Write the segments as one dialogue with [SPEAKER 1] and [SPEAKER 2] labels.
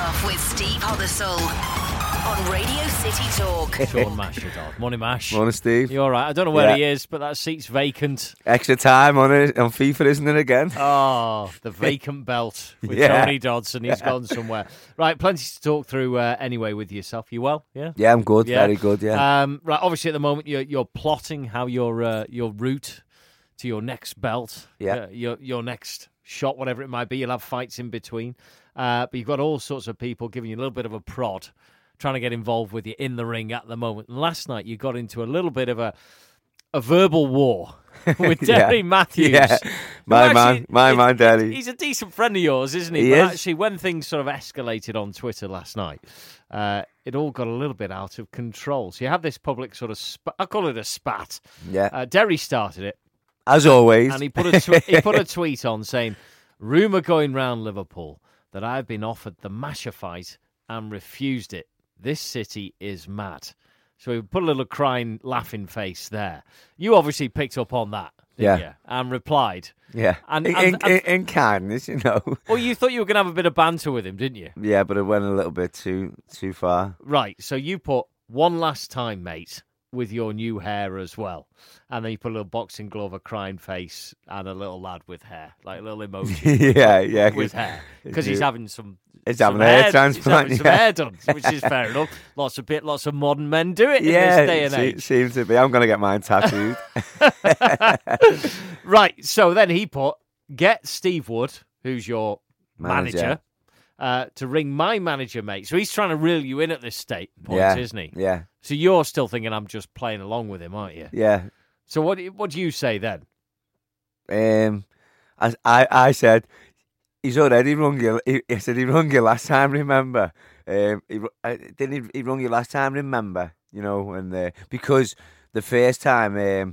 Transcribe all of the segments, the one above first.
[SPEAKER 1] Face-Off with Steve Hobbersall on Radio City Talk.
[SPEAKER 2] Sean Masher, dog. Morning, Mash.
[SPEAKER 3] Morning, Steve.
[SPEAKER 2] You all right? I don't know where he is, but that seat's vacant.
[SPEAKER 3] Extra time on it on FIFA, isn't it, again?
[SPEAKER 2] Oh, the vacant belt with Tony Dodson. He's gone somewhere. Right, plenty to talk through anyway with yourself. You well? Yeah?
[SPEAKER 3] Yeah, I'm good. Yeah. Very good, yeah.
[SPEAKER 2] Right, obviously at the moment you're plotting how your route to your next belt, your next shot, whatever it might be. You'll have fights in between. But you've got all sorts of people giving you a little bit of a prod, trying to get involved with you in the ring at the moment. And last night you got into a little bit of a verbal war with Derry Matthews.
[SPEAKER 3] Yeah, my man, Derry.
[SPEAKER 2] He's a decent friend of yours, isn't he?
[SPEAKER 3] He
[SPEAKER 2] But
[SPEAKER 3] is.
[SPEAKER 2] actually, when things sort of escalated on Twitter last night, it all got a little bit out of control. So you have this public sort of, I call it a spat.
[SPEAKER 3] Yeah.
[SPEAKER 2] Derry started it.
[SPEAKER 3] As always.
[SPEAKER 2] And he put a tweet on saying, rumour going round Liverpool that I've been offered the Masher fight and refused it. This city is mad. So he put a little crying, laughing face there. You obviously picked up on that, didn't you? And replied.
[SPEAKER 3] Yeah. In kindness, you know.
[SPEAKER 2] Well, you thought you were going to have a bit of banter with him, didn't you?
[SPEAKER 3] Yeah, but it went a little bit too far.
[SPEAKER 2] Right. So you put one last time, mate, with your new hair as well. And then you put a little boxing glove, a crying face, and a little lad with hair, like a little emoji.
[SPEAKER 3] yeah.
[SPEAKER 2] With hair. Because he's having some...
[SPEAKER 3] He's having a hair transplant.
[SPEAKER 2] He's having some hair done, which is fair enough. Lots of modern men do it in this day and age.
[SPEAKER 3] Seems to be. I'm going to get mine tattooed.
[SPEAKER 2] Right, so then he put, get Steve Wood, who's your manager to ring my manager, mate. So he's trying to reel you in at this point, isn't he?
[SPEAKER 3] Yeah.
[SPEAKER 2] So you're still thinking I'm just playing along with him, aren't you?
[SPEAKER 3] Yeah.
[SPEAKER 2] So what do you say then?
[SPEAKER 3] I said, he's already rung you. He said he rung you last time, remember? He rung you last time, remember? You know, and because the first time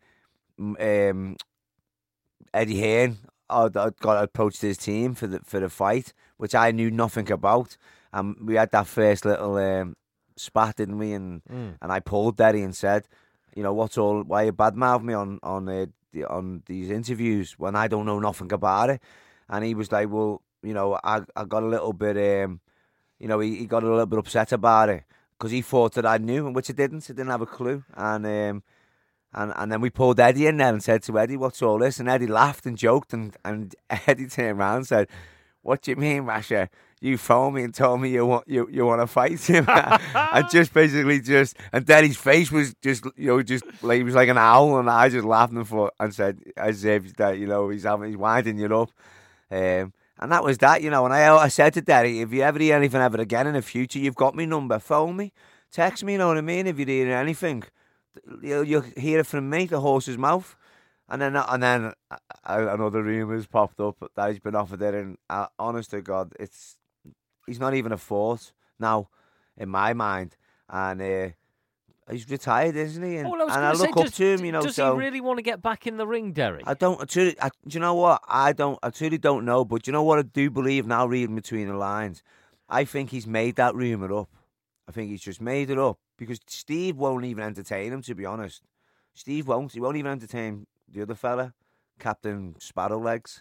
[SPEAKER 3] Eddie Hearn got approached his team for the fight, which I knew nothing about, and we had that first little spat, didn't we? And I pulled Eddie and said, you know, why you badmouth me on these interviews when I don't know nothing about it? And he was like, well, you know, I got a little bit, you know, he got a little bit upset about it because he thought that I knew, which I didn't. I didn't have a clue. And then we pulled Eddie in there and said to Eddie, what's all this? And Eddie laughed and joked, and Eddie turned around and said, what do you mean, Masher? You phoned me and told me you want to fight him, and and Eddie's face was just like he was like an owl, and I just laughed and said as if that, you know, he's winding you up, and that was that, you know. And I said to Derry, if you ever hear anything ever again in the future, you've got my number, phone me, text me, you know what I mean? If you hear anything, you'll hear it from me, the horse's mouth. And then another rumours popped up that he's been offered it, and honest to God, he's not even a thought now in my mind, and he's retired, isn't he? And, I look up to him, you know.
[SPEAKER 2] Does he really want to get back in the ring, Derry?
[SPEAKER 3] Do you know what? I truly don't know, but you know what I do believe now, reading between the lines, I think he's made that rumour up. I think he's just made it up because Steve won't even entertain him, to be honest. Steve won't. He won't even entertain the other fella, Captain Sparrowlegs.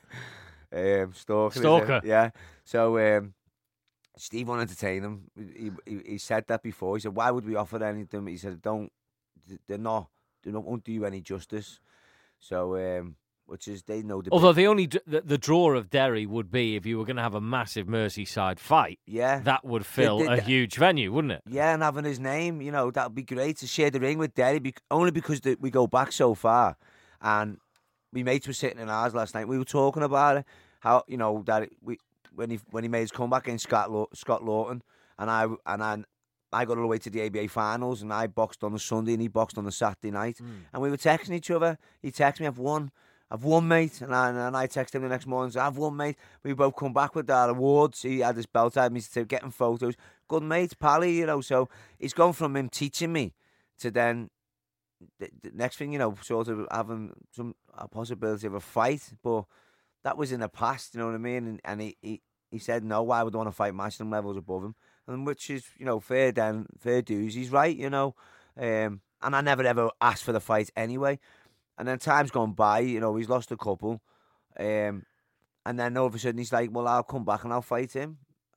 [SPEAKER 3] Stalker. Yeah. So Steve won't entertain him. He said that before. He said, why would we offer anything? He said, they won't do you any justice. So, which is, they know the...
[SPEAKER 2] Although the draw of Derry would be if you were going to have a massive Merseyside fight.
[SPEAKER 3] Yeah.
[SPEAKER 2] That would fill a huge venue, wouldn't it?
[SPEAKER 3] Yeah, and having his name, you know, that would be great to share the ring with Derry, only because we go back so far. And my mates were sitting in ours last night. We were talking about it, how, you know, that when he made his comeback in Scott Lawton, and I got all the way to the ABA finals, and I boxed on the Sunday and he boxed on the Saturday night, and we were texting each other. He texted me, I've won, mate, and I texted him the next morning, so I've won, mate. We both come back with our awards. He had his belt, I had me to getting photos. Good mate, Pally, you know. So it's gone from him teaching me to then the next thing, you know, sort of having a possibility of a fight, but that was in the past, you know what I mean? And he said no, why would I want to fight matching levels above him? And which is, you know, fair dues. He's right, you know. And I never ever asked for the fight anyway. And then time's gone by, you know, he's lost a couple. And then all of a sudden he's like, well, I'll come back and I'll fight him.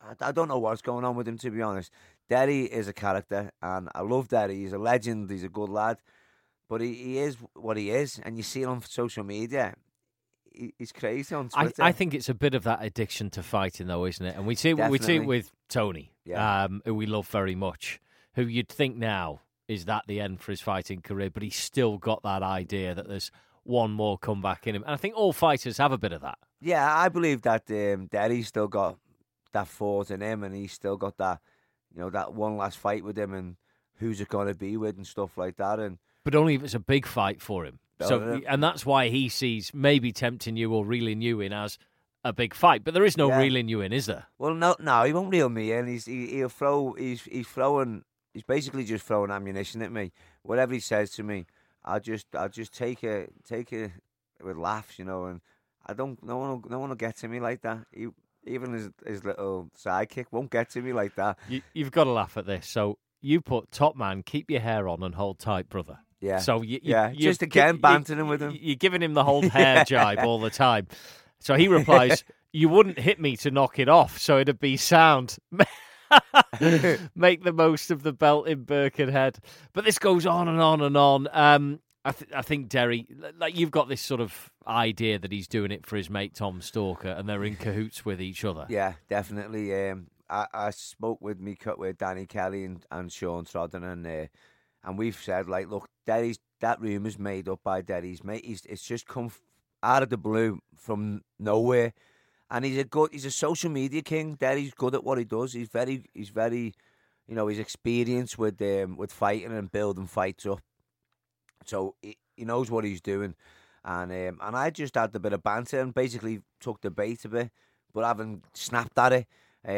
[SPEAKER 3] I don't know what's going on with him, to be honest. Derry is a character, and I love Derry. He's a legend. He's a good lad. But he is what he is, and you see it on social media. He's crazy on Twitter.
[SPEAKER 2] I think it's a bit of that addiction to fighting, though, isn't it? And we see it with Tony, who we love very much, who you'd think now is that the end for his fighting career, but he's still got that idea that there's one more comeback in him. And I think all fighters have a bit of that.
[SPEAKER 3] Yeah, I believe that Derry's still got that fort in him, and he's still got that, that one last fight with him, and who's it going to be with and stuff like that.
[SPEAKER 2] But only if it's a big fight for him. And that's why he sees maybe tempting you or reeling you in as a big fight. But there is no reeling you in, is there?
[SPEAKER 3] Well, no, he won't reel me in. He'll throw. He's basically just throwing ammunition at me. Whatever he says to me, I'll just take it with laughs, and no one will get to me like that. Even his little sidekick won't get to me like that.
[SPEAKER 2] You've got to laugh at this. So you put top man, keep your hair on and hold tight, brother.
[SPEAKER 3] Yeah.
[SPEAKER 2] So
[SPEAKER 3] just again bantering with him.
[SPEAKER 2] You're giving him the hold hair jibe all the time. So he replies, "You wouldn't hit me to knock it off, so it'd be sound." Make the most of the belt in Birkenhead. But this goes on and on and on. I think Derry, like, you've got this sort of idea that he's doing it for his mate Tom Stalker, and they're in cahoots with each other.
[SPEAKER 3] Yeah, definitely. I spoke with Danny Kelly and Sean Trodden, and we've said, like, look, that rumour's made up by Derry's mate. It's just come out of the blue from nowhere, and he's a social media king. Derry's good at what he does. He's very, he's experienced with fighting and building fights up. So he knows what he's doing, and I just had a bit of banter and basically took the bait a bit, but haven't snapped at it.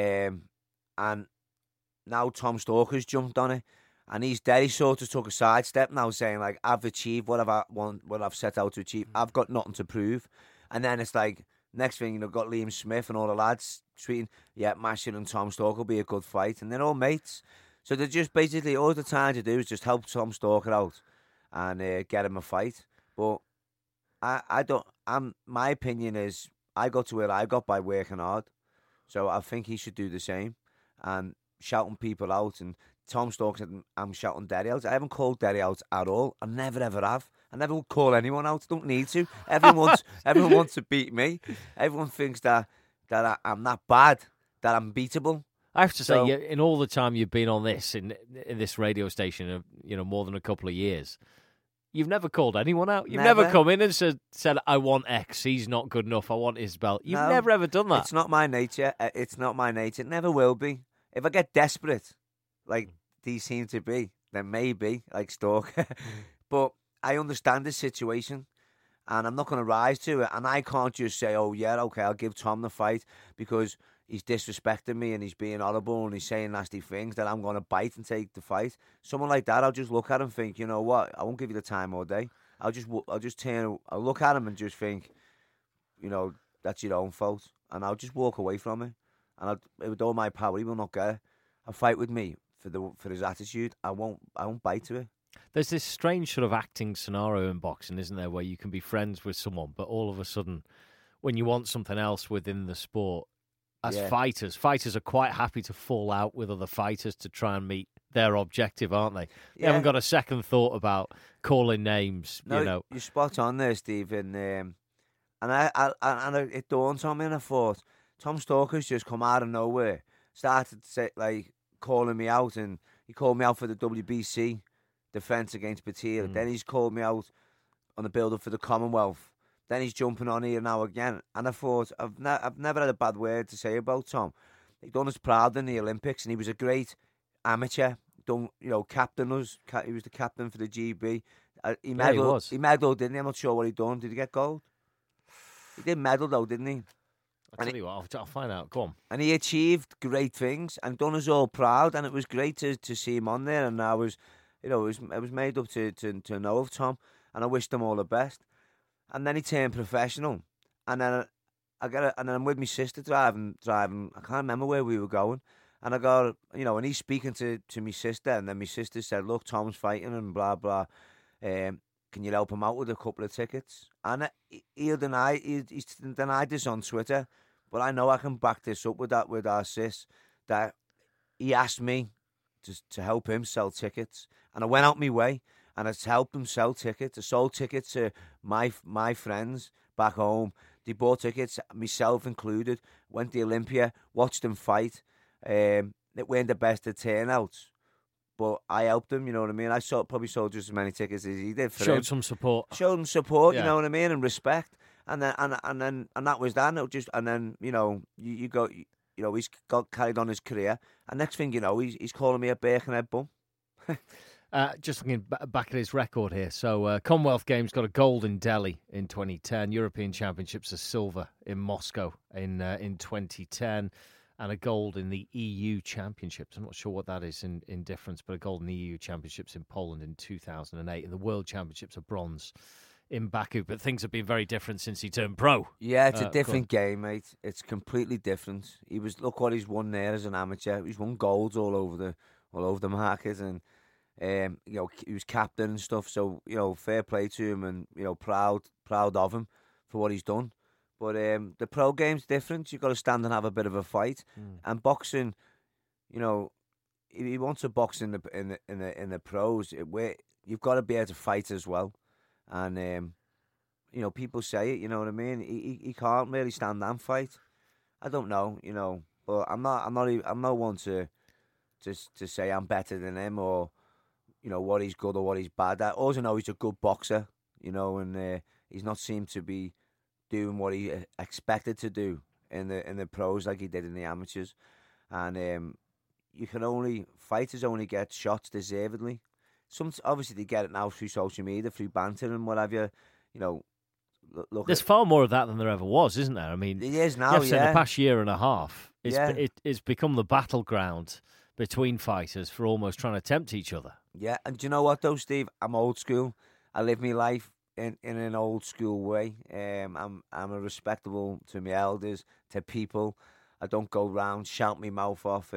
[SPEAKER 3] And now Tom Stalker's jumped on it, and Derry sort of took a sidestep now, saying, like, I've achieved what I've set out to achieve. I've got nothing to prove. And then it's like, next thing, got Liam Smith and all the lads tweeting, Mashin and Tom Stalker will be a good fight, and they're all mates. So they're just basically, all they're trying to do is just help Tom Stalker out and get him a fight. But my opinion is, I got to where I got by working hard. So I think he should do the same and shouting people out. And Tom Stalker said, I'm shouting Derry out. I haven't called Derry out at all. I never ever have. I never will call anyone out. Don't need to. Everyone wants to beat me. Everyone thinks that I'm that bad, that I'm beatable.
[SPEAKER 2] I have to say, in all the time you've been on this in this radio station, more than a couple of years, you've never called anyone out. You've never come in and said, I want X. He's not good enough. I want his belt. You've never ever done that.
[SPEAKER 3] It's not my nature. It's not my nature. It never will be. If I get desperate, like these seem to be, then maybe, like Stalker. But I understand this situation, and I'm not going to rise to it. And I can't just say, oh, yeah, okay, I'll give Tom the fight because he's disrespecting me and he's being horrible and he's saying nasty things, that I'm going to bite and take the fight. Someone like that, I'll just look at him and think, you know what, I won't give you the time all day. I'll look at him and just think, that's your own fault. And I'll just walk away from it. And with all my power, he will not get a fight with me for his attitude. I won't bite to it.
[SPEAKER 2] There's this strange sort of acting scenario in boxing, isn't there, where you can be friends with someone, but all of a sudden, when you want something else within the sport, as fighters are quite happy to fall out with other fighters to try and meet their objective, aren't they? They haven't got a second thought about calling names.
[SPEAKER 3] No, you're spot on there, Stephen. And it dawned on me, and I thought, Tom Stalker's just come out of nowhere, started calling me out, and he called me out for the WBC defence against Batista. Then he's called me out on the build-up for the Commonwealth. Then he's jumping on here now again. And I thought, I've never had a bad word to say about Tom. He done us proud in the Olympics, and he was a great amateur. Captain us. He was the captain for the GB. He medalled, didn't he? I'm not sure what he done. Did he get gold? He did medal, though, didn't he?
[SPEAKER 2] I'll tell you what, I'll find out. Go on.
[SPEAKER 3] And he achieved great things and done us all proud, and it was great to see him on there. And I was made up to know of Tom, and I wished him all the best. And then he turned professional, and then I'm with my sister driving. I can't remember where we were going, and I got, and he's speaking to my sister, and then my sister said, "Look, Tom's fighting and blah blah. Can you help him out with a couple of tickets?" And he denied this on Twitter, but I know I can back this up with our sis, that he asked me to help him sell tickets, and I went out my way, and I helped him sell tickets. I sold tickets to my friends back home. They bought tickets, myself included, went to Olympia, watched them fight. It weren't the best of turnouts, but I helped him, you know what I mean? I probably sold just as many tickets as he did for him.
[SPEAKER 2] Showed some support.
[SPEAKER 3] Showed him support, you know what I mean, and respect. And then that was that. And then, you know, you go, you know, he's got carried on his career. And next thing you know, he's calling me a Birkenhead bum.
[SPEAKER 2] Just looking back at his record here. So Commonwealth Games got a gold in Delhi in 2010. European Championships a silver in Moscow in 2010. And a gold in the EU Championships. I'm not sure what that is in difference, but a gold in the EU Championships in Poland in 2008. And the World Championships a bronze in Baku. But things have been very different since he turned pro.
[SPEAKER 3] Yeah, it's a different game, mate. It's completely different. Look what he's won there as an amateur. He's won golds all over the market, and you know, he was captain and stuff. So, you know, fair play to him, and, you know, proud of him for what he's done. But the pro game's different. You've got to stand and have a bit of a fight. And boxing, you know, if you want to box in the pros, you've got to be able to fight as well. And you know, people say it. You know what I mean? He can't really stand and fight. I don't know, you know, but I'm not one to say I'm better than him, or, you know, what he's good or what he's bad at. All I know, he's a good boxer, you know, and he's not seemed to be doing what he expected to do in the pros like he did in the amateurs. And fighters only get shots deservedly. Obviously they get it now through social media, through banter and what have you. You know, look.
[SPEAKER 2] There's far more of that than there ever was, isn't there? I mean,
[SPEAKER 3] it is now.
[SPEAKER 2] In the past year and a half, it's become the battleground between fighters for almost trying to tempt each other. Yeah,
[SPEAKER 3] and do you know what though, Steve? I'm old school. I live my life in an old school way. I'm a respectable to my elders, to people. I don't go round shout my mouth off.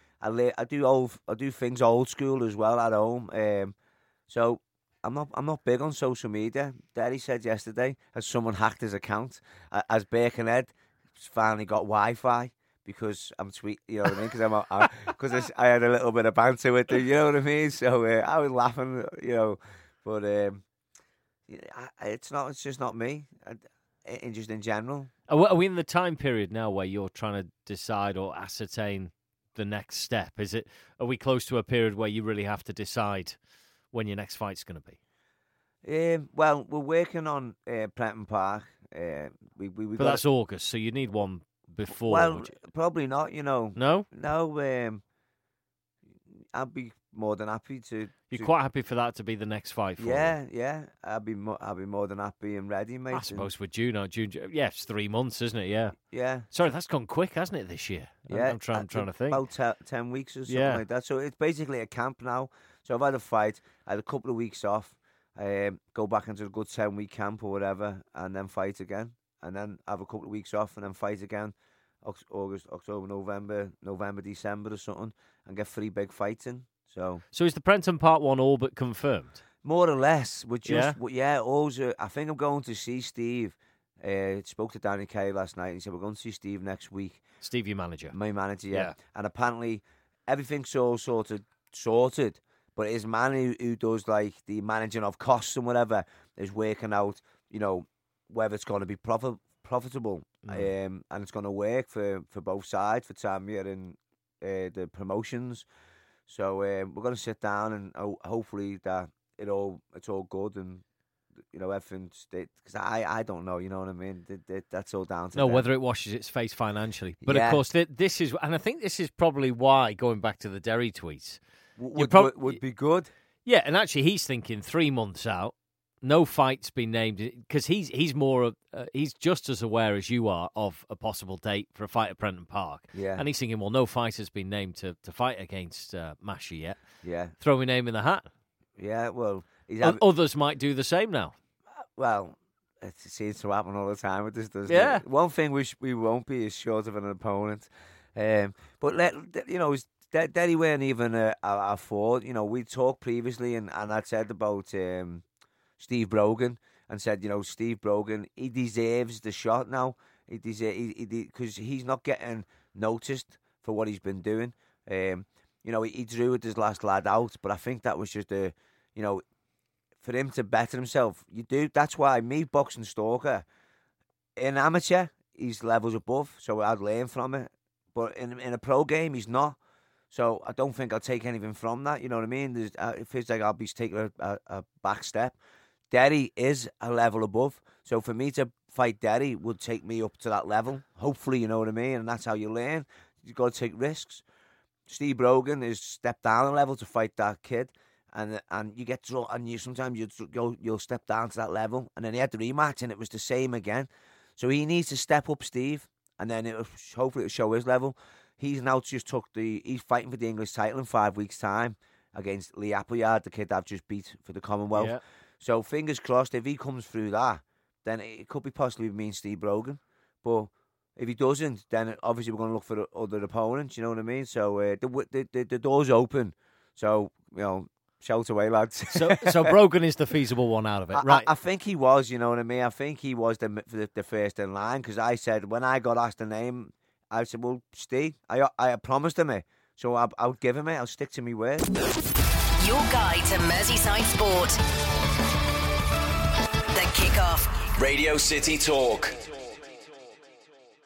[SPEAKER 3] I do things old school as well at home. So I'm not big on social media. Daddy said yesterday, as someone hacked his account, as Birkenhead finally got Wi-Fi because I'm sweet. You know what I mean? Because I had a little bit of banter with it. You know what I mean? So I was laughing. You know, but it's just not me. Just in general.
[SPEAKER 2] Are we in the time period now where you're trying to decide or ascertain the next step? Are we close to a period where you really have to decide when your next fight's going to be?
[SPEAKER 3] Well, we're working on Prenton Park.
[SPEAKER 2] But that's August, so you need one before.
[SPEAKER 3] Well, probably not. You know.
[SPEAKER 2] No.
[SPEAKER 3] I'd be more than happy to.
[SPEAKER 2] You're quite happy for that to be the next fight for you?
[SPEAKER 3] Yeah. I'd be more than happy and ready, mate.
[SPEAKER 2] I suppose with June, yeah, it's 3 months, isn't it? Yeah.
[SPEAKER 3] Yeah.
[SPEAKER 2] Sorry, that's gone quick, hasn't it, this year?
[SPEAKER 3] Yeah.
[SPEAKER 2] I'm trying to think.
[SPEAKER 3] About 10 weeks or something like that. So it's basically a camp now. So I've had a fight. I had a couple of weeks off. Go back into a good 10-week camp or whatever, and then fight again. And then have a couple of weeks off and then fight again. August, October, November, December or something, and get 3 big fights in. So
[SPEAKER 2] is the Prenton Part 1 all but confirmed?
[SPEAKER 3] More or less. We're just, also, I think I'm going to see Steve. Spoke to Danny Kay last night and he said, we're going to see Steve next week.
[SPEAKER 2] Steve, your manager?
[SPEAKER 3] My manager, yeah. And apparently everything's all sort of sorted, but his man who does like the managing of costs and whatever is working out, you know, whether it's going to be profitable and it's going to work for both sides, for Tamir and the promotions. So we're going to sit down and hopefully that it's all good and, you know, everything's, because I don't know, you know what I mean? That's all down to them.
[SPEAKER 2] Whether it washes its face financially. But of course, this is, and I think this is probably why, going back to the Derry tweets,
[SPEAKER 3] would be good.
[SPEAKER 2] Yeah, and actually he's thinking 3 months out, no fight's been named, because he's just as aware as you are of a possible date for a fight at Prenton Park.
[SPEAKER 3] Yeah.
[SPEAKER 2] And he's thinking, well, no fight has been named to fight against Masha yet.
[SPEAKER 3] Yeah.
[SPEAKER 2] Throw my name in the hat.
[SPEAKER 3] Yeah, well...
[SPEAKER 2] Others might do the same now.
[SPEAKER 3] Well, it seems to happen all the time with this, doesn't
[SPEAKER 2] it?
[SPEAKER 3] One thing we won't be is short of an opponent. But, you know, Derry weren't even a forward. You know, we talked previously and I'd said about... Steve Brogan and said, you know, Steve Brogan, he deserves the shot now. Because he's not getting noticed for what he's been doing. He drew with his last lad out, but I think that was just for him to better himself. That's why me, Boxing Stalker, in amateur, he's levels above, so I'd learn from it. But in a pro game, he's not. So I don't think I'll take anything from that. You know what I mean? It feels like I'll be taking a back step. Derry is a level above. So for me to fight Derry would take me up to that level. Hopefully, you know what I mean? And that's how you learn. You've got to take risks. Steve Brogan is stepped down a level to fight that kid. And you get drawn, and sometimes you'll step down to that level. And then he had the rematch, and it was the same again. So he needs to step up, Steve, and then hopefully it'll show his level. He's now just he's fighting for the English title in 5 weeks' time against Lee Appleyard, the kid I've just beat for the Commonwealth. Yeah. So fingers crossed, if he comes through that, then it could be possibly me and Steve Brogan. But if he doesn't, then obviously we're going to look for other opponents, you know what I mean? So the door's open. So, shout away, lads.
[SPEAKER 2] So Brogan is the feasible one out of it, right?
[SPEAKER 3] I think he was, you know what I mean? I think he was the first in line, because I said, when I got asked the name, I said, well, Steve, I promised him it, so I'll give him it. I'll stick to my word.
[SPEAKER 1] Your guide to Merseyside sport. The Kickoff.
[SPEAKER 4] Radio City Talk.